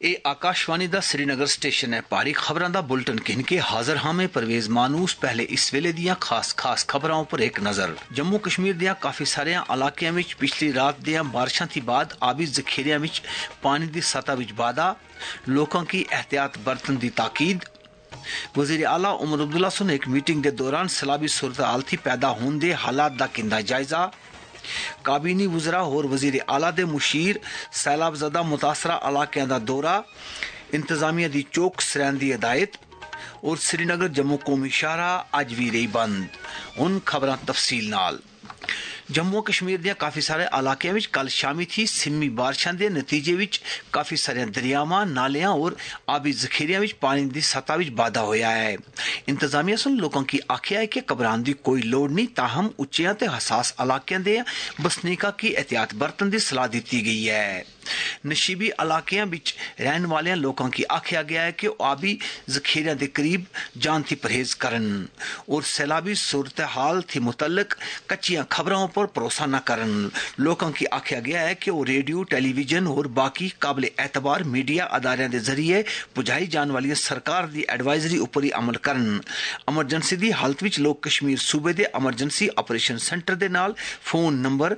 ਇਹ ਆਕਾਸ਼ਵਾਣੀ ਦਾ श्रीनगर स्टेशन है। भारी खबरों का बुलेटिन गिन के हाजिर हाँ में परवेज मानूस। पहले इस वेले दियां खास खबरों पर एक नजर। जम्मू कश्मीर दियां काफी सारे इलाकों में पिछली रात दियां बारिशां थी बाद आबी जखीरियां में पानी की सतह में वाधा, लोगों की एहतियात बरतन की ताकीद। वजीर आला उमर अब्दुल्ला सुन एक मीटिंग के दौरान सैलाबी सूरत हाल थी पैदा होने के हालात का किंदा जायजा। काबीनी वज़रा और वजीर आला दे मुशीर सैलाब ज़दा मुतासरा इलाकों का दौरा, इंतजामिया की चौकस रहने की हिदायत। और श्रीनगर जम्मू कौमी शाहरा अज भी रही बंद। उन खबरां तफसील नाल। जम्मू कश्मीर दियां काफी सारे इलाकों में कल शामी थी सिमी बारिशां के नतीजे में काफी सारे दरियावां, नालियां और आबी जखीरियां में पानी की सतह में वाधा होया है। इंतजामिया सुन लोगों की आख्या है कि घबराने की कोई लोड़ नहीं, ताहम उच्चियां ते हसास इलाकों के बसनीका की एहतियात बरतन की सलाह दी गई है। नशीबी इलाकों में रहने वाले लोगों की आख्या गया है कि आबी जखीरिया के करीब जान थी परहेज करन और सैलाबी सूरत हाल थी मुतल्लिक कच्चियां खबरों पर भरोसा न करन। लोगों की आख्या गया है कि वो रेडियो, टेलीविजन और बाकी काबिल एतबार मीडिया अदारियां के जरिए पुजाई जाने वाली सरकार की एडवाइजरी उपर ही अमल करन। एमरजेंसी की हालत में लोग कश्मीर सूबे के एमरजेंसी ऑपरेशन सेंटर के नाल फोन नंबर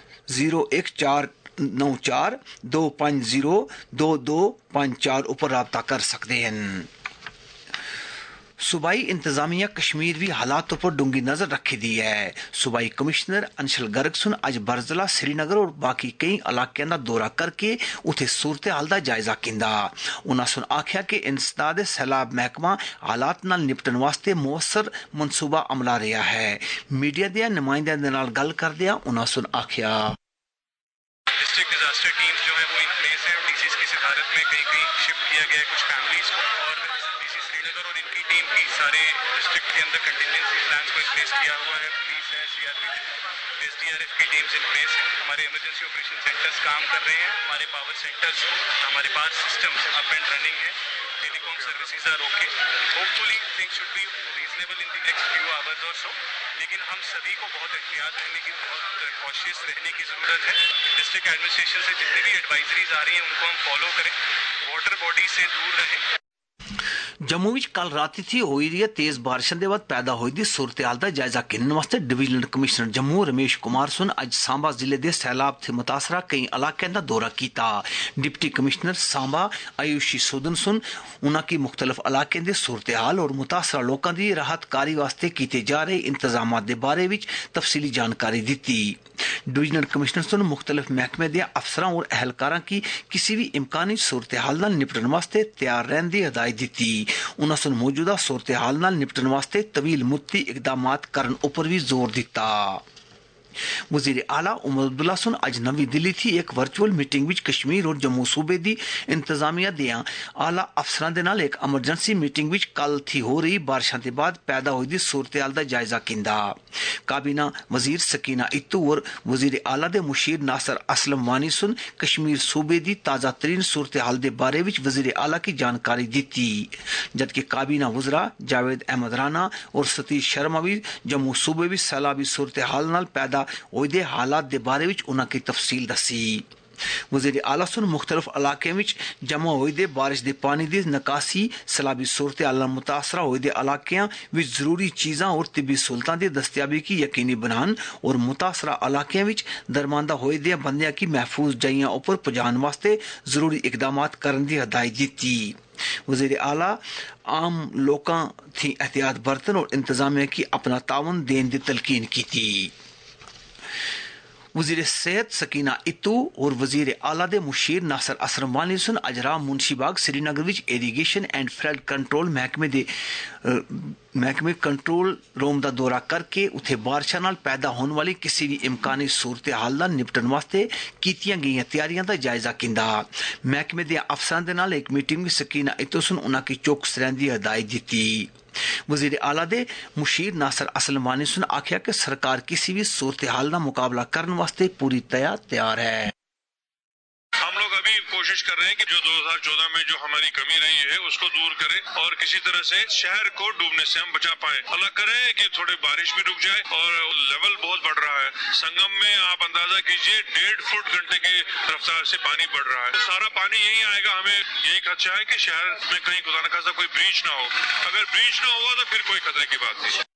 0149425022254 उपर राबता कर सकते हैं। सूबाई इंतजामिया कश्मीर भी हालातों पर डूंगी नजर रखी दी है। सूबाई कमिश्नर अंशल गर्ग सुन अज बरजला, श्रीनगर और बाकी कई इलाकों का दौरा करके उथे सूरत हाल का जायजा किंदा। उन्होंने सुन आख्या कि इंसदाद सैलाब महकमा हालात नाल निपटन वास्ते मौसर मनसूबा अमला रहा है। मीडिया के नुमाइंदों के नाल गल करदियां उन्होंने सुन आख्या डिस्ट्रिक्ट डिजास्टर टीम्स जो है वो इन प्लेस है। डीसीज की सिफारत में कहीं शिफ्ट किया गया है कुछ फैमिलीज को, और डीसी श्रीनगर और इनकी टीम भी सारे डिस्ट्रिक्ट के अंदर कंटिजेंसी प्लान्स को इन प्लेस किया हुआ है। पुलिस है, सीआरपीएफ, एसडीआरएफ की टीम्स इन प्लेस है। हमारे इमरजेंसी ऑपरेशन सेंटर्स काम कर रहे हैं। हमारे पावर सेंटर्स, हमारे power systems up and running है। Telecom services are okay. Hopefully things should be reasonable in the next few hours और सो। लेकिन हम सभी को बहुत एहतियात रहने की, बहुत कॉशियस रहने की ज़रूरत है। डिस्ट्रिक्ट एडमिनिस्ट्रेशन से जितनी भी एडवाइजरीज आ रही हैं उनको हम फॉलो करें, वाटर बॉडी से दूर रहें। जम्मू में कल रात थी हुई रही तेज बारिशों के बाद पैदा हुई सूरत हाल का जायजा गिनने वास्ते डिविजनल कमिश्नर जम्मू रमेश कुमार सुन अज सांबा जिले के सैलाब से मुतासरा कई इलाकों का दौरा किया। डिप्टी कमिश्नर सांबा आयुषी सोदन सुन उन्होंने मुख्तलिफ इलाकों के सूरत हाल और मुतासरा लोगों की राहत कारी वास्ते किए जा रहे इंतजाम के बारे में तफसीली जानकारी दी। डिविजनल कमिश्नर सुन मुख्तलिफ महकमे के अफसरों और एहलकारों की किसी भी इम्कानी सूरत हाल नाल निपटन वास्ते तैयार रहने की हिदायत दी। उन्होंने सुन मौजूदा सूरत हाल नाल निपटन वास्ते तवील मुद्दती इकदामात करन उपर भी जोर दिता। वजीर आला उमर अब्दुल्ला सुन अज नवी दिल्ली थी एक वर्चुअल मीटिंग विच कश्मीर और जम्मू सूबे की इंतजामिया दियां आला अफसरां दे नाल एक एमरजेंसी मीटिंग विच कल थी हो रही बारिशां के बाद पैदा हुई सूरत हाल का जायजा किंदा। काबीना वजीर सकीना इत्तू और वजीर आला दे मुशीर नासर असलम वानी सुन कश्मीर सूबे की ताज़ा तरीन सूरत हाल के बारे विच वजीर आला की जानकारी दी, जबकि काबीना वज़रा जावेद अहमद राना और सतीश शर्मा भी जम्मू सूबे भी सैलाबी सूरत हाल नाल पैदा होए हालात के बारे में उन्होंने तफसील दसी। वजीर आला सुन मुख्तलिफ इलाकों में जमा हुए बारिश के पानी की निकासी, सैलाबी सूरत हाल मुतासरा हुए इलाकों में जरूरी चीज़ों और तिब्बी सहूलतों की दस्तियाबी की यकीनी बनाने और मुतासरा इलाकों में दरमानदा हुए बंदियां की महफूज जगहों पर पहुंचाने वास्ते जरूरी इकदाम करने की हिदायत दी। वजीर आला आम लोगों की एहतियात बरतन और इंतजामिया की अपना तावन देने की तलकीन की थी। वजीर सेहत सकीना इत्तू और वजीर आला दे मुशीर नासर असलम वानी सुन अजरा मुंशीबाग श्रीनगर विच इरीगेशन एंड फ्लड कंट्रोल महकमे कंट्रोल रूम का दौरा करके उथे बारिशां नाल पैदा होने वाली किसी भी इम्कानी सूरत हाल दा निपटन वास्ते कीतियां गई तैयारियां का जायजा किंदा। महकमे दे अफसरां दे नाल एक मीटिंग में सकीना इत्तू सुन उन्हां की चौकस रहने की हिदायत दी। वजीर आला दे मुशीर नासर असलम वानी सुन आख्या कि सरकार किसी भी सूरत हाल का मुकाबला करने वास्ते पूरी तैयार है। हम लोग अभी कोशिश कोशिश कर रहे हैं कि जो 2014 में जो हमारी कमी रही है उसको दूर करें और किसी तरह से शहर को डूबने से हम बचा पाए। अल्लाह करे कि थोड़ी बारिश भी रुक जाए और लेवल बहुत बढ़ रहा है। संगम में आप अंदाजा कीजिए 1.5 फुट घंटे की रफ्तार से पानी बढ़ रहा है। तो सारा पानी यही आएगा। हमें यही खदशा है कि शहर में कहीं खुदा न खास्ता कोई ब्रीच ना हो। अगर ब्रीच ना हुआ तो फिर कोई खतरे की बात नहीं।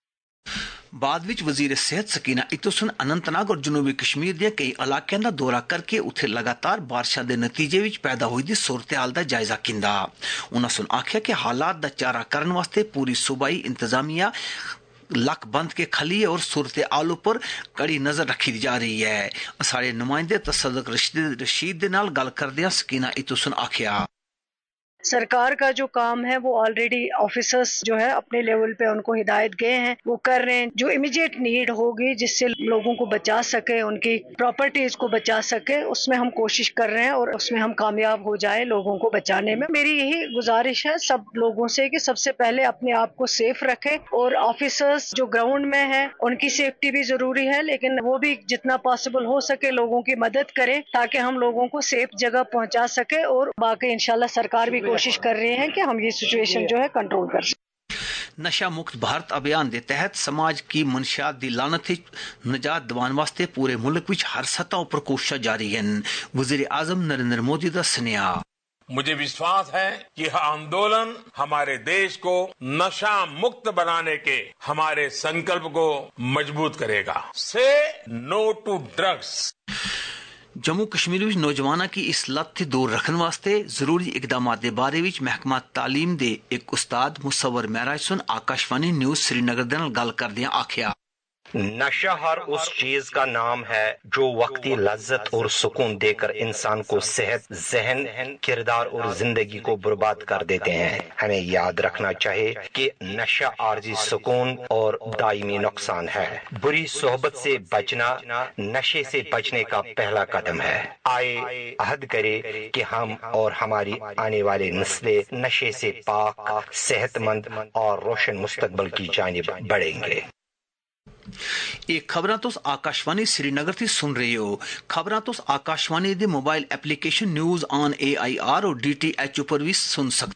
बाद विच वजीर सेहत सकीना इतुसन अनंतनाग और जनूबी कश्मीर दे कई इलाकों का दौरा करके उत्थे लगातार बारिशां दे नतीजे विच पैदा हुई दी सूरत हाल दा जायजा किंदा। उन्हां सुन आख्या कि हालात दा चारा करन वास्ते पूरी सूबाई इंतजामिया लक बंद के खली और सूरत आल पर कड़ी नजर रखी जा रही है। साढ़े नुमाइंदे तसद्दुक रशीद दे नाल गल करदियां सकीना इतुसन आख्या सरकार का जो काम है वो ऑलरेडी ऑफिसर्स जो है अपने लेवल पे उनको हिदायत गए हैं, वो कर रहे हैं। जो इमीडिएट नीड होगी जिससे लोगों को बचा सके, उनकी प्रॉपर्टीज को बचा सके, उसमें हम कोशिश कर रहे हैं और उसमें हम कामयाब हो जाए लोगों को बचाने में। मेरी यही गुजारिश है सब लोगों से कि सबसे पहले अपने आप को सेफ रखें और ऑफिसर्स जो ग्राउंड में है उनकी सेफ्टी भी जरूरी है, लेकिन वो भी जितना पॉसिबल हो सके लोगों की मदद करें ताकि हम लोगों को सेफ जगह पहुंचा सके। और बाकी इंशाल्लाह सरकार भी कोशिश कर रहे हैं कि हम ये सिचुएशन जो है कंट्रोल कर सकें। नशा मुक्त भारत अभियान के तहत समाज की मनशियात दी लानत निजात दिवान वास्ते पूरे मुल्क विच हर सतह पर कोशिशां जारी हैं। वजीर आजम नरेंद्र मोदी दा स्नेहा। मुझे विश्वास है कि यह आंदोलन हमारे देश को नशा मुक्त बनाने के हमारे संकल्प को मजबूत करेगा। Say no to drugs. Jammu Kashmir विच नौजवानों की इस लत थी दूर रखने वास्ते जरूरी इकदाम के बारे विच महकमा तालीम दे एक उस्ताद मुसव्वर महराज सुन आकाशवाणी न्यूज श्रीनगर दे नाल गल करदियां आख्या नशा हर उस चीज का नाम है जो वक्ती लज्जत और सुकून देकर इंसान को सेहत, जहन, किरदार और जिंदगी को बर्बाद कर देते हैं। हमें याद रखना चाहिए कि नशा आर्जी सुकून और दायमी नुकसान है। बुरी सोहबत से बचना नशे से बचने का पहला कदम है। आए अहद करे कि हम और हमारी आने वाले नस्लें नशे से पाक, सेहतमंद और रोशन मुस्तकबल की जानिब बढ़ेंगे। एक खबरां तुस आकाशवाणी श्रीनगर थी सुन रहे हो। खबरां तुस आकाशवाणी दे mobile application news on AIR और DTH पर भी सुन सकते।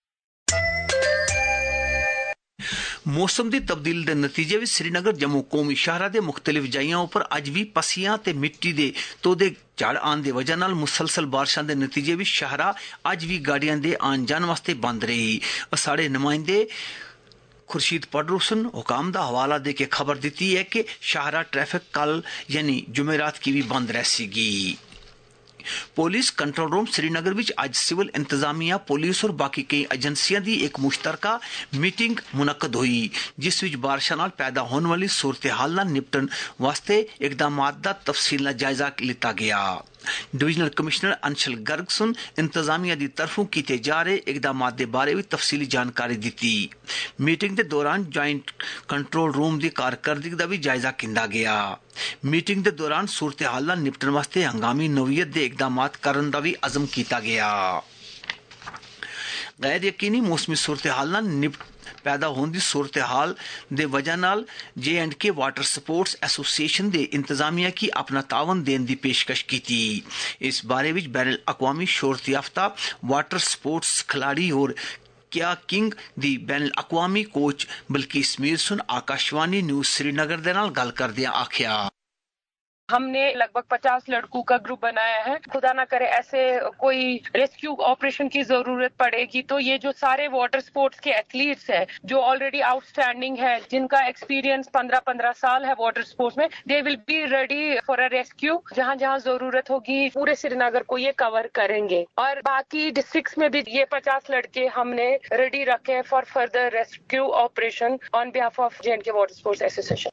मौसम की तब्दीली के नतीजे में श्रीनगर जम्मू कौमी शहर के मुख्तलिफ जाइयों पर अज भी पसियां ते मिट्टी के तोदे झड़ आने की वजह नाल मुसलसल बारिशां के नतीजे में शहरा अज भी गाड़ियां दे आन जान वास्ते बंद रही। साढ़े नुमाइंदे खुर्शीद पडरूसन हुकाम का हवाला दे के खबर दी है कि शाहरा ट्रैफिक कल यानी जुमेरात की भी बंद रहेगी। पुलिस कंट्रोल रूम श्रीनगर विच आज सिविल इंतजामिया, पुलिस और बाकी कई एजेंसियां दी एक मुश्तरका मीटिंग मुनक्कद हुई जिस विच बारिशां नाल पैदा होने वाली सूरत हाल नाल निपटन वास्ते इकदामात दा तफसील नाल जायजा लिता गया। डिविजनल कमिश्नर अंशल गर्ग सुन इंतजामिया की तरफों किए जा रहे इकदामात के बारे में तफसीली जानकारी दी। मीटिंग के दौरान जॉइंट कंट्रोल रूम की कारकरदगी का भी जायजा किया गया। मीटिंग के दौरान सूरत हाल नाल निपटन वास्ते हंगामी नौयत के इकदामात करने का भी अज़म किया गया। गैर यकीनी मौसमी सूरत हाल नाल पैदा होने की सूरत हाल दे वजह नाल J&K वाटर स्पोर्ट्स एसोसिएशन दे इंतजामिया की अपना तावन देने की पेशकश की थी। इस बारे में बैन अक़वामी शोहरत याफ्ता वाटर स्पोर्ट्स खिलाड़ी और क्या किंग दी बैन अक़वामी कोच बल्किस मीर सुन आकाशवाणी न्यूज श्रीनगर दे नाल गल करदियां आख्या हमने लगभग 50 लड़कों का ग्रुप बनाया है। खुदा ना करे ऐसे कोई रेस्क्यू ऑपरेशन की जरूरत पड़ेगी तो ये जो सारे वाटर स्पोर्ट्स के एथलीट्स हैं जो ऑलरेडी आउटस्टैंडिंग है, जिनका एक्सपीरियंस 15-15 साल है वाटर स्पोर्ट्स में, they will be ready for a rescue. जहां जहां जरूरत होगी पूरे श्रीनगर को ये कवर करेंगे और बाकी डिस्ट्रिक्ट्स में भी ये 50 लड़के हमने रेडी रखे for further rescue operation on behalf of J&K water sports association.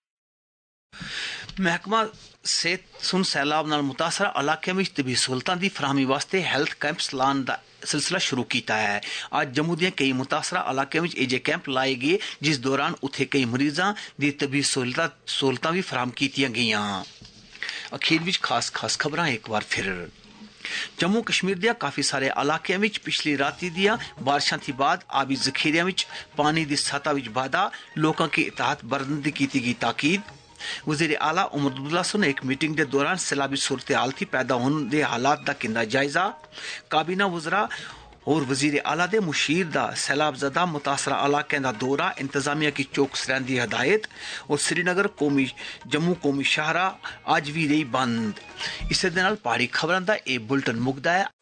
महकमा सेहत सुन सैलाब नाल मुतासरा इलाके में तबी सहूलतां दी फराहमी वास्ते हेल्थ कैंप्स लाने दा सिलसिला शुरू किया है। आज जम्मू के कई मुतासरा इलाके में एजे कैंप लाए गए जिस दौरान उत्थे कई मरीजां दी तबी सहूलतां भी फराहम कीतियां गईयां। अखीर विच खास खबरां एक बार फिर। जम्मू कश्मीर दिया काफी सारे इलाकों में पिछली राती दिया बारिशां थी बाद आबी जखीरिया में पानी की सतह में बाधा, लोगों की इताहत बरतने की गई ताकीद। वज़ीर आला उमर अब्दुल्ला सुन एक मीटिंग के दौरान सैलाबी सूरत हाल थी पैदा होने दे हालात दा किंदा जायजा काबीना वज़रा और वज़ीर आला दे मुशीर दा सैलाब ज़दा मुतासरा इलाकें दा दौरा इंतजामिया की चौकस रहने की हदायत और श्रीनगर जम्मू कौमी शाहरा अज भी रही बंद। इस दे नाल पहाड़ी खबरां दा ए बुलेटिन मुकदा है।